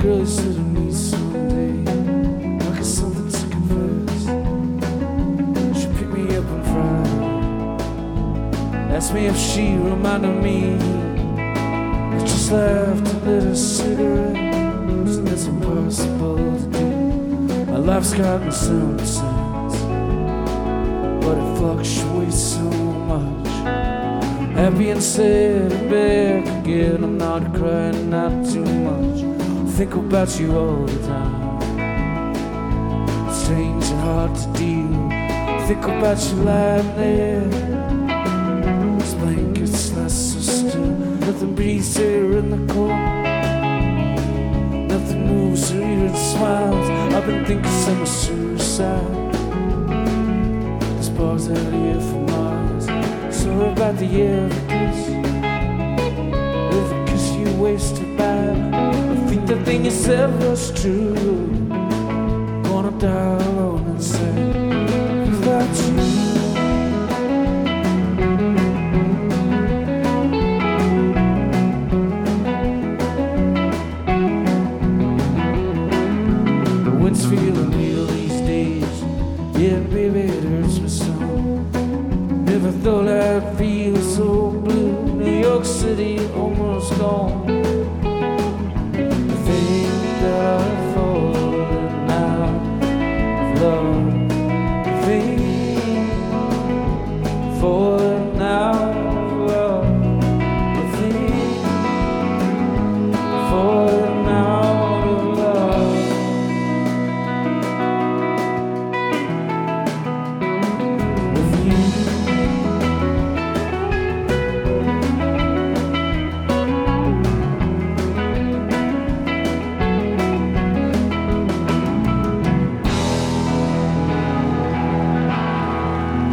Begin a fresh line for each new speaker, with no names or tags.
girl you said to me someday. I got something to confess. She picked me up on Friday. Asked me if she reminded me. I just laughed and lit a cigarette. And it's impossible to do. My life's gotten some sense, but it fluctuates so much. Happy and sad and back again. I'm not crying, not too much. I think about you all the time. It's strange and hard to deal. Think about you lying there. This blanket's not so still. Nothing breathes here in the cold. Nothing moves or even smiles. I've been thinking some suicide. This bar's out here for miles. So about the evidence. If I kiss you wasted by, I think the thing you said was true. Gonna die alone inside.